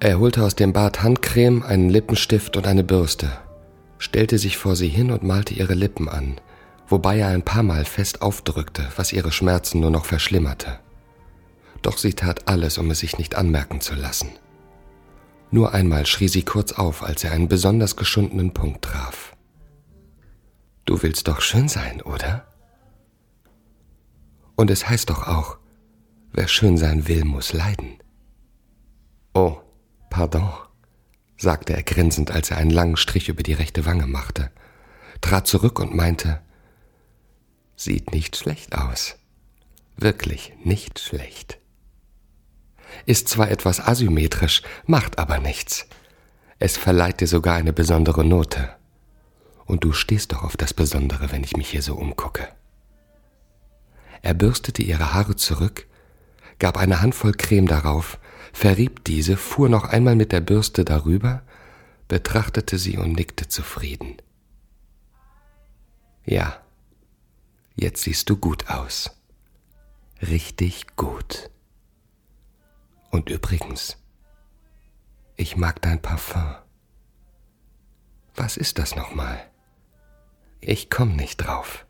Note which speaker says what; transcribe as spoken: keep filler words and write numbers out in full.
Speaker 1: Er holte aus dem Bad Handcreme, einen Lippenstift und eine Bürste, stellte sich vor sie hin und malte ihre Lippen an, wobei er ein paar Mal fest aufdrückte, was ihre Schmerzen nur noch verschlimmerte. Doch sie tat alles, um es sich nicht anmerken zu lassen. Nur einmal schrie sie kurz auf, als er einen besonders geschundenen Punkt traf. »Du willst doch schön sein, oder?« Und es heißt doch auch, wer schön sein will, muss leiden. »Oh, pardon«, sagte er grinsend, als er einen langen Strich über die rechte Wange machte, trat zurück und meinte, »Sieht nicht schlecht aus. Wirklich nicht schlecht. Ist zwar etwas asymmetrisch, macht aber nichts. Es verleiht dir sogar eine besondere Note. Und du stehst doch auf das Besondere, wenn ich mich hier so umgucke.« Er bürstete ihre Haare zurück, gab eine Handvoll Creme darauf, verrieb diese, fuhr noch einmal mit der Bürste darüber, betrachtete sie und nickte zufrieden. »Ja, jetzt siehst du gut aus. Richtig gut. Und übrigens, ich mag dein Parfum. Was ist das nochmal? Ich komm nicht drauf.«